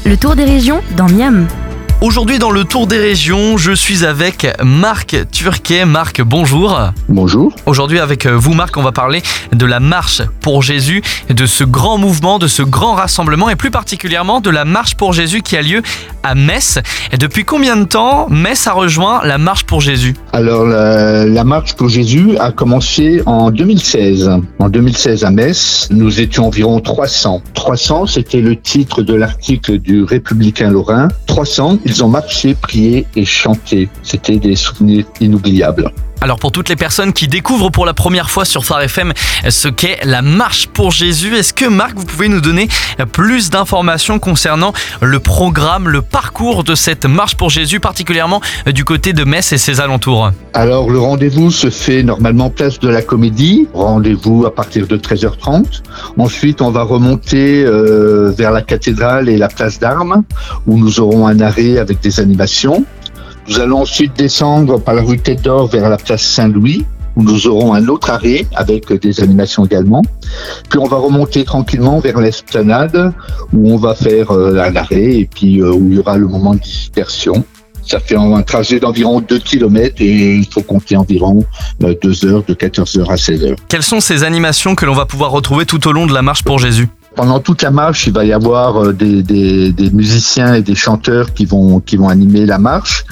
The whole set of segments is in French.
Le tour des régions dans Miam. Aujourd'hui dans le Tour des régions, je suis avec Marc Turquet. Marc, bonjour. Bonjour. Aujourd'hui avec vous Marc, on va parler de la marche pour Jésus, de ce grand mouvement, de ce grand rassemblement et plus particulièrement de la marche pour Jésus qui a lieu à Metz. Et depuis combien de temps Metz a rejoint la marche pour Jésus ? Alors la marche pour Jésus a commencé en 2016. En 2016 à Metz, nous étions environ 300. 300, c'était le titre de l'article du Républicain Lorrain. 300, ils ont marché, prié et chanté. C'était des souvenirs inoubliables. Alors pour toutes les personnes qui découvrent pour la première fois sur Phare FM ce qu'est la marche pour Jésus, est-ce que Marc, vous pouvez nous donner plus d'informations concernant le programme, le parcours de cette marche pour Jésus, particulièrement du côté de Metz et ses alentours ? Alors le rendez-vous se fait normalement place de la Comédie, rendez-vous à partir de 13h30. Ensuite on va remonter vers la cathédrale et la place d'Armes où nous aurons un arrêt avec des animations. Nous allons ensuite descendre par la rue Tête d'Or vers la place Saint-Louis, où nous aurons un autre arrêt avec des animations également. Puis on va remonter tranquillement vers l'esplanade, où on va faire un arrêt et puis où il y aura le moment de dispersion. Ça fait un trajet d'environ 2 km et il faut compter environ 2 heures, de 14h à 16h. Quelles sont ces animations que l'on va pouvoir retrouver tout au long de la marche pour Jésus ? Pendant toute la marche, il va y avoir des musiciens et des chanteurs qui vont animer la marche.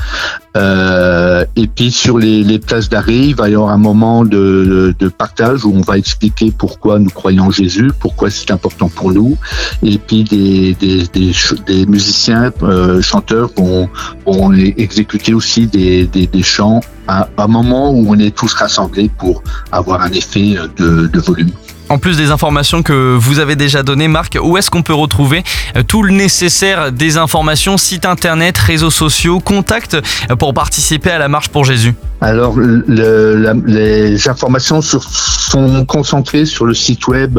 Et puis sur les places d'arrêt, il va y avoir un moment de partage où on va expliquer pourquoi nous croyons en Jésus, pourquoi c'est important pour nous. Et puis des musiciens, chanteurs vont exécuter aussi des chants à un moment où on est tous rassemblés pour avoir un effet de volume. En plus des informations que vous avez déjà données, Marc, où est-ce qu'on peut retrouver tout le nécessaire des informations, site internet, réseaux sociaux, contacts pour participer à la marche pour Jésus ? Alors, les informations sont concentrées sur le site web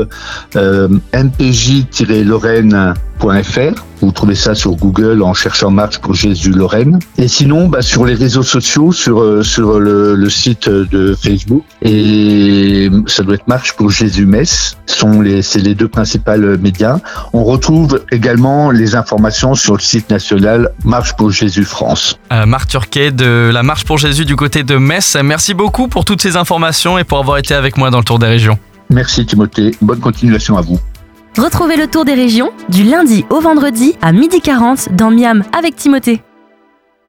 mpj-lorraine.fr. Vous trouvez ça sur Google en cherchant Marche pour Jésus Lorraine. Et sinon, sur les réseaux sociaux, sur le site de Facebook, et ça doit être Marche pour Jésus Metz, c'est les deux principaux médias. On retrouve également les informations sur le site national Marche pour Jésus France. Marc Turquet de la Marche pour Jésus du côté de Metz. Merci beaucoup pour toutes ces informations et pour avoir été avec moi dans le Tour des régions. Merci Timothée, bonne continuation à vous. Retrouvez le Tour des régions du lundi au vendredi à 12h40 dans Miam avec Timothée.